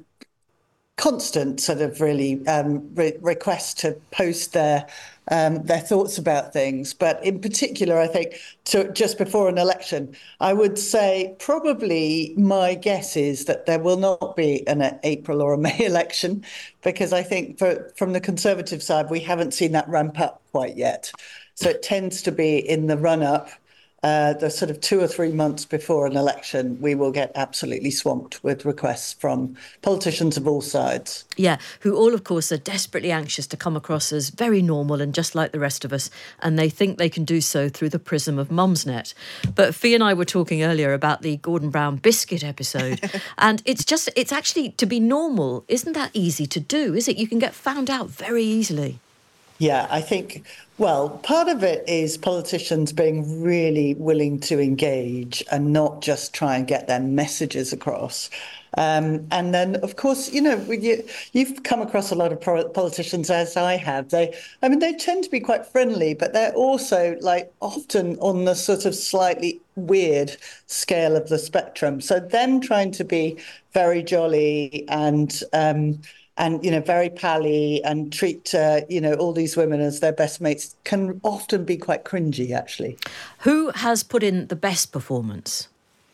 Speaker 9: constant sort of really um, re- requests to post their um, their thoughts about things. But in particular, I think to, just before an election, I would say probably my guess is that there will not be an April or a May election, because I think for, from the Conservative side, we haven't seen that ramp up quite yet. So it tends to be in the run up. Uh, the sort of two or three months before an election, we will get absolutely swamped with requests from politicians of all sides.
Speaker 4: Yeah, who all, of course, are desperately anxious to come across as very normal and just like the rest of us, and they think they can do so through the prism of Mumsnet. But Fee and I were talking earlier about the Gordon Brown biscuit episode, and it's just, it's actually, to be normal, isn't that easy to do, is it? You can get found out very easily.
Speaker 9: Yeah, I think, well, part of it is politicians being really willing to engage and not just try and get their messages across. Um, and then, of course, you know, you, you've come across a lot of politicians, as I have. They, I mean, they tend to be quite friendly, but they're also like often on the sort of slightly weird scale of the spectrum. So them trying to be very jolly and um, and, you know, very pally and treat, uh, you know, all these women as their best mates can often be quite cringy, actually.
Speaker 4: Who has put in the best performance?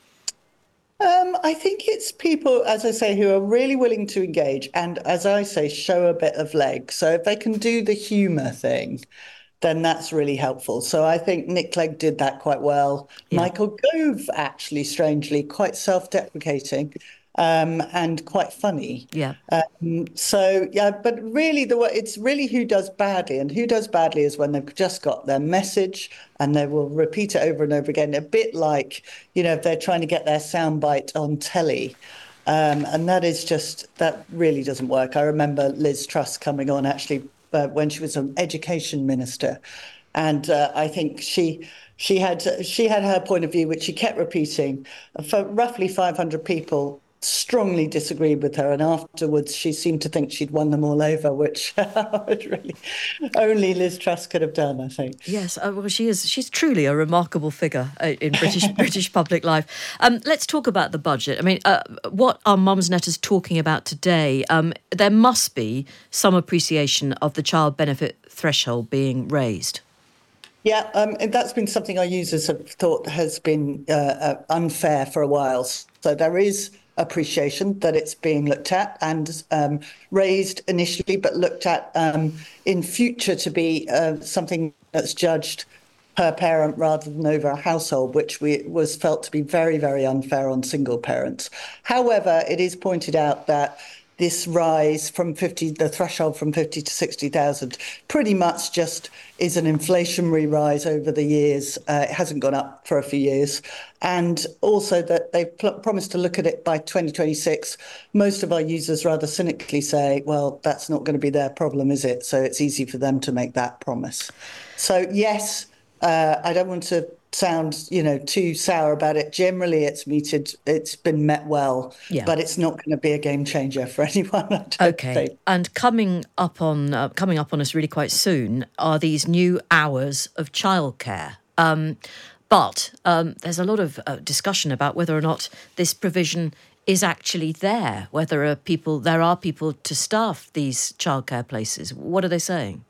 Speaker 9: Um, I think it's people, as I say, who are really willing to engage and, as I say, show a bit of leg. So if they can do the humour thing, then that's really helpful. So I think Nick Clegg did that quite well. Yeah. Michael Gove, actually, strangely, quite self-deprecating. Um, and quite funny.
Speaker 4: Yeah.
Speaker 9: Um, so, yeah, but really, the it's really who does badly. And who does badly is when they've just got their message and they will repeat it over and over again, a bit like, you know, if they're trying to get their soundbite on telly. Um, and that is just, that really doesn't work. I remember Liz Truss coming on, actually, uh, when she was an education minister. And uh, I think she... She had she had her point of view, which she kept repeating. For roughly five hundred people strongly disagreed with her, and afterwards she seemed to think she'd won them all over, which really only Liz Truss could have done, I think.
Speaker 4: Yes, uh, well, she is. She's truly a remarkable figure uh, in British British public life. Um, let's talk about the budget. I mean, uh, what are Mumsnetters talking about today? Um, there must be some appreciation of the child benefit threshold being raised.
Speaker 9: Yeah, um, and that's been something our users have thought has been uh, uh, unfair for a while. So there is appreciation that it's being looked at and um, raised initially, but looked at um, in future to be uh, something that's judged per parent rather than over a household, which we, was felt to be very, very unfair on single parents. However, it is pointed out that this rise from fifty, the threshold from fifty to sixty thousand, pretty much just is an inflationary rise over the years. Uh, it hasn't gone up for a few years. And also that they've pl- promised to look at it by twenty twenty-six. Most of our users rather cynically say, well, that's not going to be their problem, is it? So it's easy for them to make that promise. So, yes, uh, I don't want to sound, you know, too sour about it. Generally, it's meted, it's been met well, yeah. But it's not going to be a game changer for anyone. I don't
Speaker 4: okay,
Speaker 9: think.
Speaker 4: And coming up on uh, coming up on us really quite soon are these new hours of childcare. Um, but um, there's a lot of uh, discussion about whether or not this provision is actually there. Whether are people there are people to staff these childcare places. What are they saying?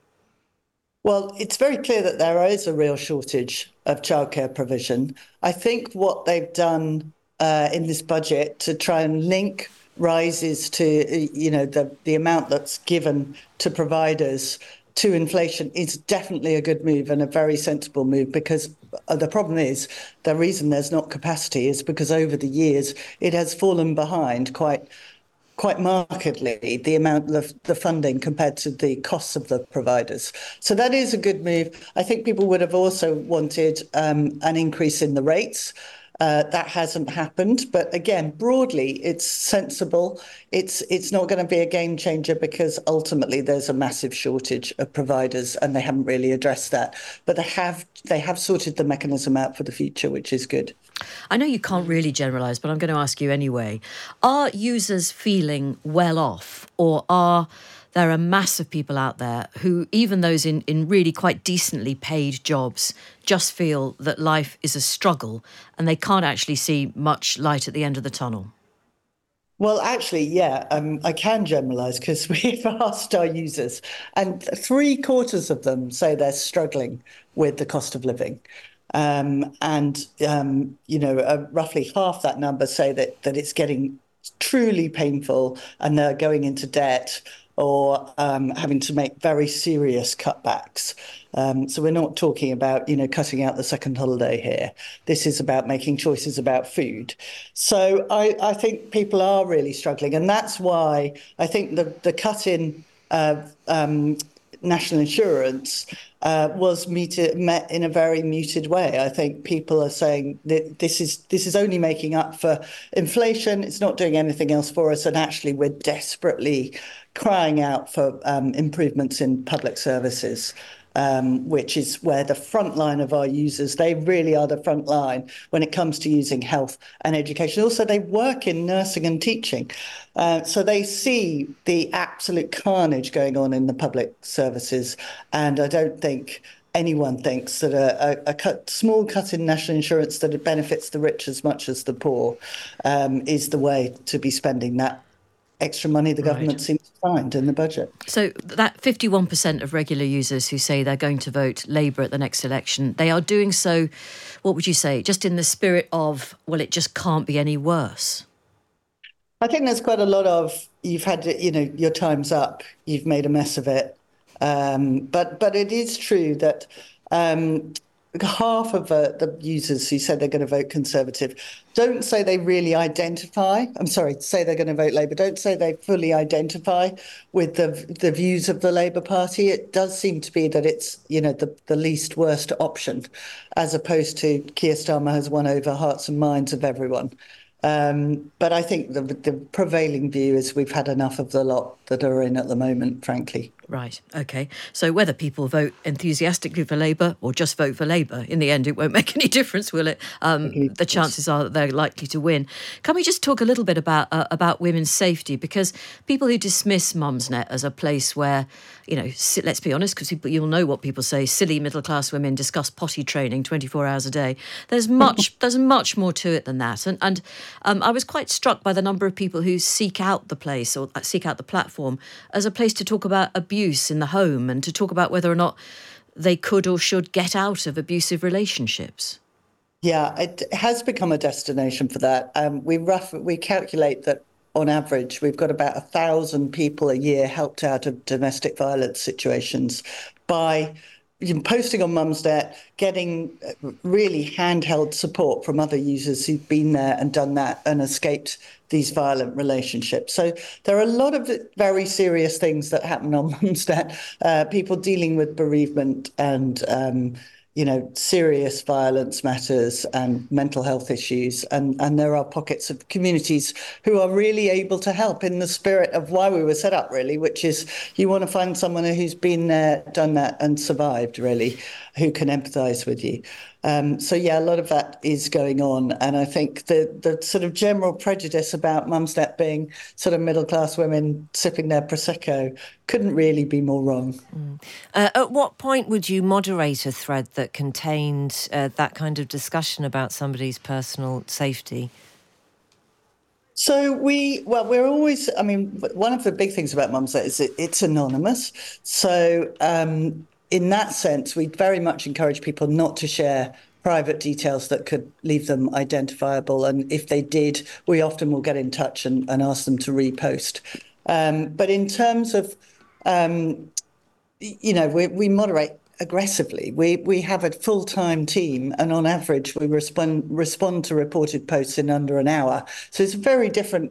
Speaker 9: Well, it's very clear that there is a real shortage of childcare provision. I think what they've done uh, in this budget to try and link rises to, you know, the, the amount that's given to providers to inflation is definitely a good move and a very sensible move, because the problem is the reason there's not capacity is because over the years it has fallen behind quite quite markedly the amount of the funding compared to the costs of the providers. So that is a good move. I think people would have also wanted um, an increase in the rates. Uh, that hasn't happened, but again, broadly, it's sensible. It's it's not going to be a game changer because ultimately there's a massive shortage of providers, and they haven't really addressed that. But they have they have sorted the mechanism out for the future, which is good.
Speaker 4: I know you can't really generalise, but I'm going to ask you anyway. Are users feeling well off, or are there a mass of people out there who, even those in, in really quite decently paid jobs, just feel that life is a struggle and they can't actually see much light at the end of the tunnel?
Speaker 9: Well, actually, yeah, um, I can generalise because we've asked our users, and three quarters of them say they're struggling with the cost of living. Um, and, um, you know, uh, roughly half that number say that, that it's getting truly painful and they're going into debt or um, having to make very serious cutbacks. Um, so we're not talking about, you know, cutting out the second holiday here. This is about making choices about food. So I, I think people are really struggling. And that's why I think the, the cut in uh, um, national insurance uh, was muted, met in a very muted way. I think people are saying that this is this is only making up for inflation. It's not doing anything else for us. And actually, we're desperately crying out for um, improvements in public services. Um, which is where the front line of our users, they really are the front line when it comes to using health and education. Also, they work in nursing and teaching. Uh, so they see the absolute carnage going on in the public services. And I don't think anyone thinks that a, a, a cut, small cut in national insurance that benefits the rich as much as the poor um, is the way to be spending that extra money the government right. seems to find in the budget.
Speaker 4: So that fifty-one percent of regular users who say they're going to vote Labour at the next election, they are doing so, what would you say, just in the spirit of, well, it just can't be any worse?
Speaker 9: I think there's quite a lot of, you've had, you know, your time's up, you've made a mess of it. Um, but but it is true that um, half of uh, the users who said they're going to vote Conservative don't say they really identify, I'm sorry, say they're going to vote Labour, don't say they fully identify with the the views of the Labour Party. It does seem to be that it's, you know, the, the least worst option, as opposed to Keir Starmer has won over hearts and minds of everyone. Um, but I think the, the prevailing view is we've had enough of the lot that are in at the moment, frankly.
Speaker 4: Right, OK. So whether people vote enthusiastically for Labour or just vote for Labour, in the end, it won't make any difference, will it? Um, the chances are that they're likely to win. Can we just talk a little bit about uh, about women's safety? Because people who dismiss Mumsnet as a place where, you know, let's be honest, because you'll know what people say, silly middle-class women discuss potty training twenty-four hours a day. There's much there's much more to it than that. And, and um, I was quite struck by the number of people who seek out the place or seek out the platform as a place to talk about abuse in the home and to talk about whether or not they could or should get out of abusive relationships.
Speaker 9: Yeah, it has become a destination for that. Um, we rough we calculate that on average we've got about a thousand people a year helped out of domestic violence situations by posting on Mumsnet, getting really handheld support from other users who've been there and done that and escaped these violent relationships. So there are a lot of very serious things that happen on Mumsnet, uh, people dealing with bereavement and, um, you know, serious violence matters and mental health issues. And, and there are pockets of communities who are really able to help in the spirit of why we were set up, really, which is you want to find someone who's been there, done that and survived, really, who can empathise with you. Um, so, yeah, a lot of that is going on. And I think the, the sort of general prejudice about Mumsnet being sort of middle-class women sipping their Prosecco couldn't really be more wrong.
Speaker 5: Mm. Uh, at what point would you moderate a thread that contained uh, that kind of discussion about somebody's personal safety?
Speaker 9: So we, well, we're always, I mean, one of the big things about Mumsnet is that it's anonymous. So um, in that sense, we very much encourage people not to share private details that could leave them identifiable. And if they did, we often will get in touch and, and ask them to repost. Um, but in terms of, um, you know, we, we moderate aggressively. We we have a full-time team, and on average, we respond respond to reported posts in under an hour. So it's a very different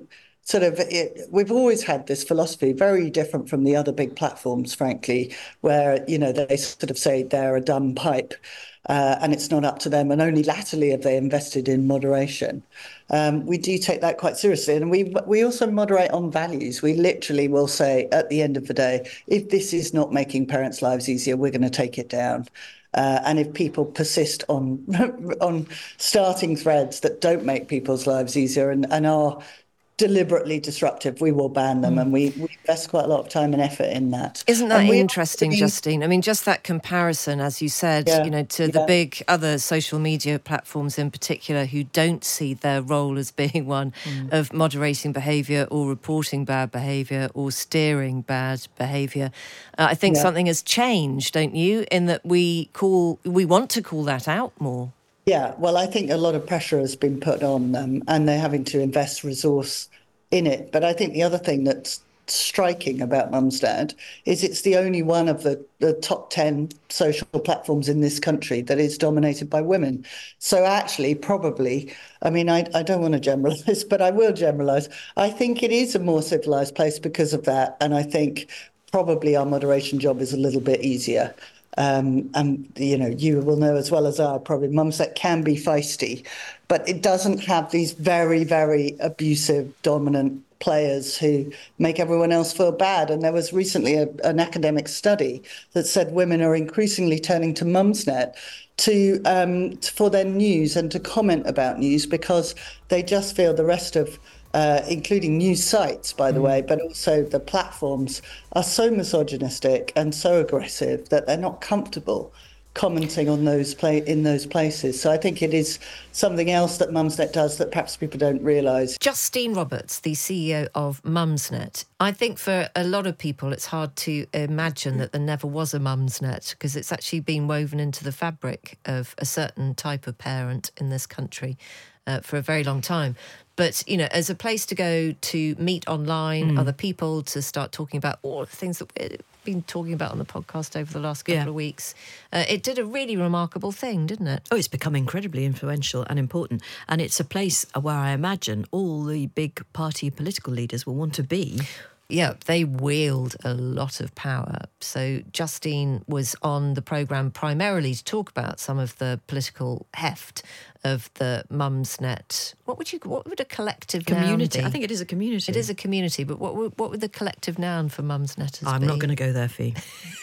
Speaker 9: sort of, it, we've always had this philosophy, very different from the other big platforms, frankly, where, you know, they sort of say they're a dumb pipe. Uh, and it's not up to them, and only latterly have they invested in moderation. Um, we do take that quite seriously, and we we also moderate on values. We literally will say at the end of the day, if this is not making parents' lives easier, we're going to take it down. Uh, and if people persist on on starting threads that don't make people's lives easier and, and are deliberately disruptive, we will ban them. Mm. And we, we invest quite a lot of time and effort in that.
Speaker 5: Isn't that interesting,
Speaker 9: being...
Speaker 5: Justine? I mean, just that comparison, as you said, yeah. you know, to yeah. the big other social media platforms in particular who don't see their role as being one mm. of moderating behaviour or reporting bad behaviour or steering bad behaviour. Uh, I think yeah. something has changed, don't you, in that we call we want to call that out more.
Speaker 9: Yeah, well, I think a lot of pressure has been put on them and they're having to invest resource in it. But I think the other thing that's striking about Mumsnet is it's the only one of the, the top ten social platforms in this country that is dominated by women. So actually, probably, I mean, I, I don't want to generalise, but I will generalise. I think it is a more civilised place because of that. And I think probably our moderation job is a little bit easier. Um, and, you know, you will know as well as I, probably Mumsnet can be feisty, but it doesn't have these very, very abusive, dominant players who make everyone else feel bad. And there was recently a, an academic study that said women are increasingly turning to Mumsnet to, um, for their news and to comment about news because they just feel the rest of Uh, including news sites, by the mm. way, but also the platforms are so misogynistic and so aggressive that they're not comfortable commenting on those play in those places. So I think it is something else that Mumsnet does that perhaps people don't realise.
Speaker 5: Justine Roberts, the C E O of Mumsnet. I think for a lot of people it's hard to imagine that there never was a Mumsnet because it's actually been woven into the fabric of a certain type of parent in this country uh, for a very long time. But, you know, as a place to go to meet online, mm. other people, to start talking about all the things that we've been talking about on the podcast over the last couple yeah. of weeks, uh, it did a really remarkable thing, didn't it?
Speaker 4: Oh, it's become incredibly influential and important. And it's a place where I imagine all the big party political leaders will want to be.
Speaker 5: Yeah, they wield a lot of power. So Justine was on the programme primarily to talk about some of the political heft of the Mumsnet. What would you? What would a collective
Speaker 4: community?
Speaker 5: Noun be?
Speaker 4: I think it is a community.
Speaker 5: It is a community, but what would, what would the collective noun for Mumsnet
Speaker 4: I'm
Speaker 5: be?
Speaker 4: not going to go there, Fee.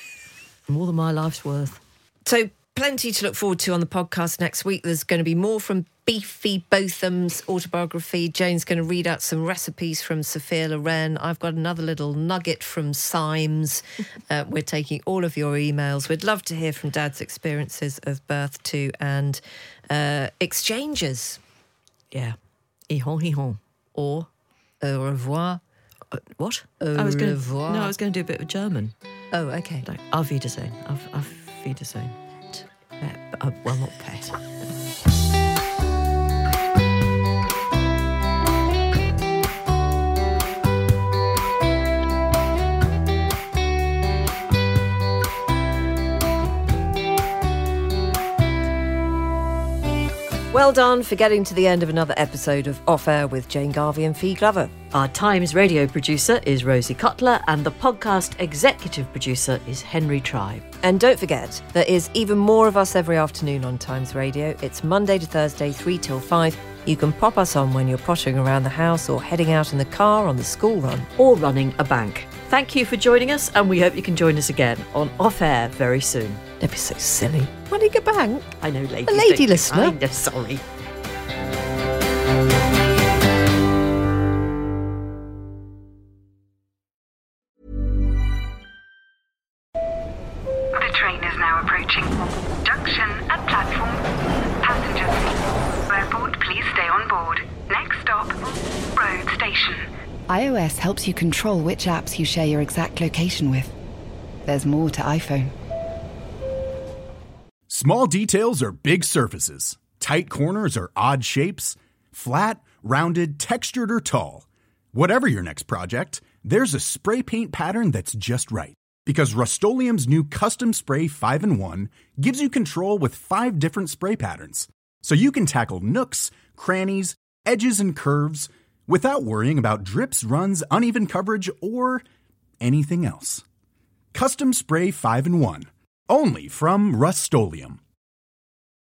Speaker 4: More than my life's worth.
Speaker 5: So plenty to look forward to on the podcast next week. There's going to be more from Beefy Botham's autobiography. Jane's going to read out some recipes from Sophia Loren. I've got another little nugget from Symes. Uh, we're taking all of your emails. We'd love to hear from Dad's experiences of birth too and uh, exchanges.
Speaker 4: Yeah. Ihon, ihon.
Speaker 5: Or au revoir.
Speaker 4: Uh, what?
Speaker 5: Au
Speaker 4: I was gonna,
Speaker 5: revoir.
Speaker 4: No, I was going to do a bit of German.
Speaker 5: Oh, okay.
Speaker 4: Like, auf Wiedersehen. Auf, auf Wiedersehen. Pet. Uh, well, not pet.
Speaker 5: Well done for getting to the end of another episode of Off Air with Jane Garvey and Fee Glover.
Speaker 4: Our Times radio producer is Rosie Cutler and the podcast executive producer is Henry Tribe.
Speaker 5: And don't forget, there is even more of us every afternoon on Times Radio. It's Monday to Thursday, three till five. You can pop us on when you're pottering around the house or heading out in the car on the school run.
Speaker 4: Or running a bank. Thank you for joining us and we hope you can join us again on Off Air very soon.
Speaker 5: Don't be so silly. Running a bank?
Speaker 4: I know, ladies.
Speaker 5: A lady listener.
Speaker 4: I'm just sorry.
Speaker 6: The train is now approaching junction at platform. Passengers, airport, please stay on board. Next stop, road station.
Speaker 1: iOS helps you control which apps you share your exact location with. There's more to iPhone.
Speaker 10: Small details are big surfaces. Tight corners are odd shapes. Flat, rounded, textured, or tall. Whatever your next project, there's a spray paint pattern that's just right. Because Rust-Oleum's new Custom Spray five in one gives you control with five different spray patterns. So you can tackle nooks, crannies, edges, and curves without worrying about drips, runs, uneven coverage, or anything else. Custom Spray five in one. Only from Rust-Oleum.